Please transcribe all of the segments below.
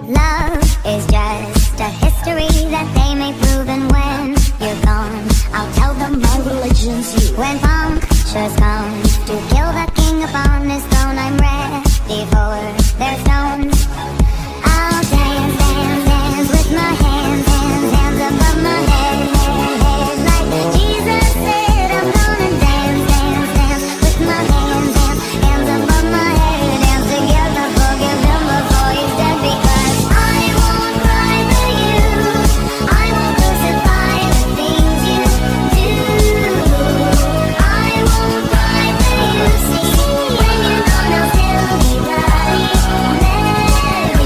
Love is just a history that they may prove, and when you're gone, I'll tell them my religion's you. When punctures come to kill the king upon his throne, I'm ready for their stones. I'll dance, dance, dance with my hands, hands, hands above my head, head, head. Like Jesus said, I'm gonna dance, dance, dance with my hands, hands, hands above my head. Dance together, forgive him before he's dead, because I won't cry for you. I won't crucify the things you do. I won't cry for you. See, when you're gone, I'll still be bloody Mary.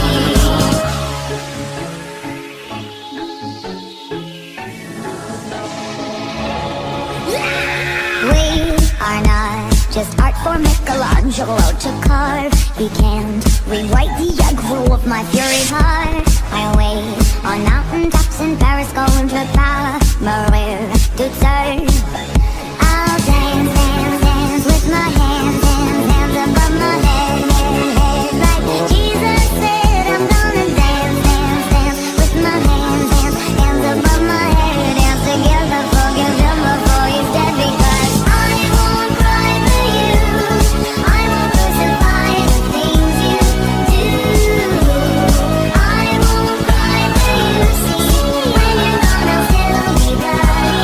We are not just art for Michelangelo to carve. He can't rewrite the egg rule of my fury heart. I wait on mountain tops in Paris, going to Maria to serve. I'll dance, dance, dance with my hands, hands, hands above my head, head, head. Like Jesus said, I'm gonna dance, dance, dance with my hands, hands, hands above my head. Dance together, forgive him before he's dead, because I won't cry for you. I won't crucify the things you do. I won't cry for you. See, when you're gone, I'll still be bloody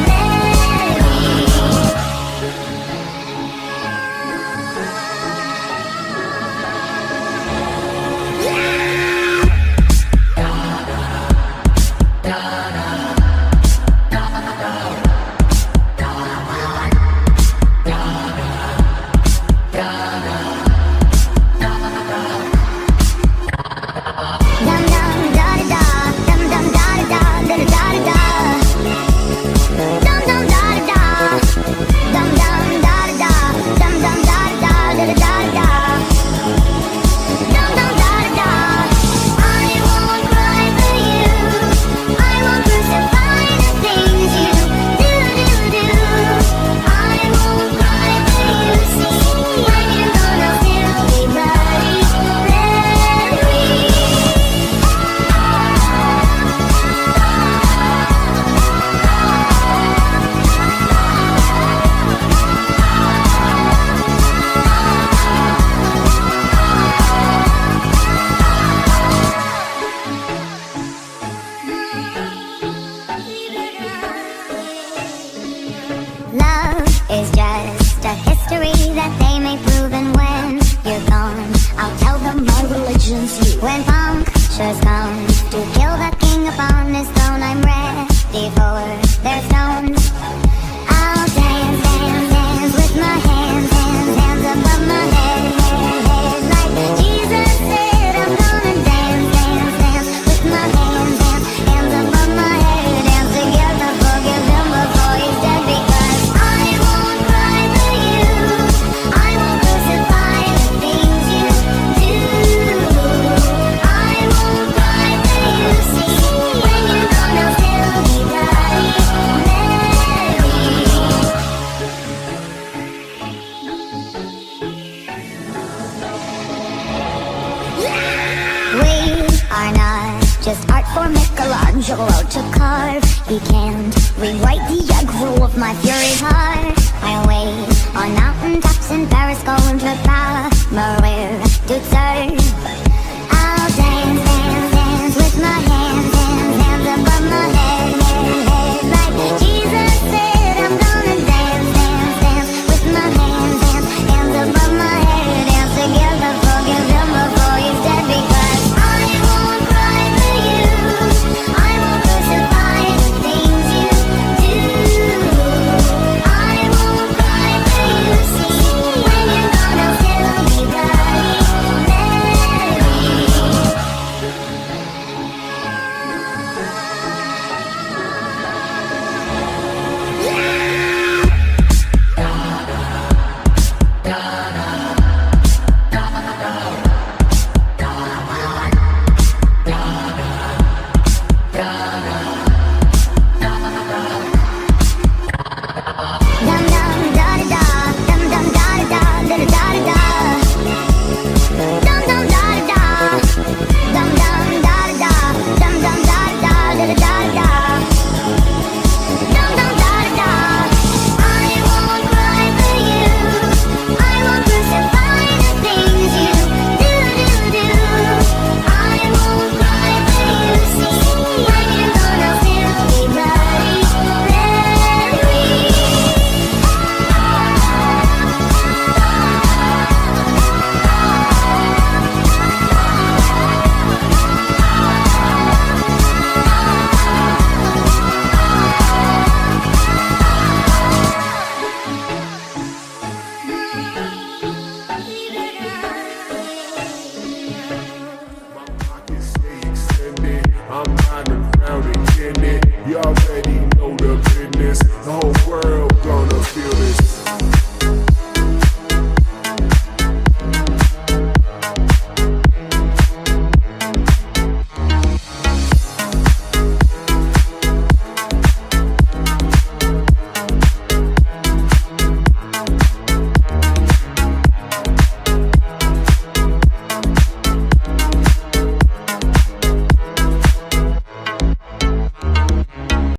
Dum dum da da da, dum dum da da da, da da da da. Dum dum da da da, dum dum da da da, dum dum da da da, da da da. Dum dum da da da. I won't cry for you. I won't crucify the things you do do do. I won't cry for you. See, when you're gone, I'll still be bloody Mary. Love is just a history that they may prove, and when you're gone, I'll tell them my religion's you. When punctures come to kill the king upon his throne, I'm ready for their stones. I'll dance, dance, dance with my hands, hands, hands above my head, head, head. Like Jesus said, I'm gonna dance, dance, dance with my hands, hands, hands above my head. Dance together, forgive him before he's dead, because I won't cry for you. I won't crucify the things you do. I won't cry for you. See, when you're gone, I'll still be bloody Mary. We are not just art for Michelangelo to carve. He can't rewrite the egg rule of my fury heart. I wait on mountain tops in Paris, going to Maria to serve. I'll dance, dance, dance with my hands, hands, hands above my head, head, head. Like Jesus said, I'm gonna dance, dance, dance with my hands, hands, hands above my head. Dance together, forgive him before he's dead, because I won't cry for you. I won't crucify the things you do. I won't cry for you. See, when you're gone, I'll still be bloody Mary. I'm riding around and getting it. You already know the business. The whole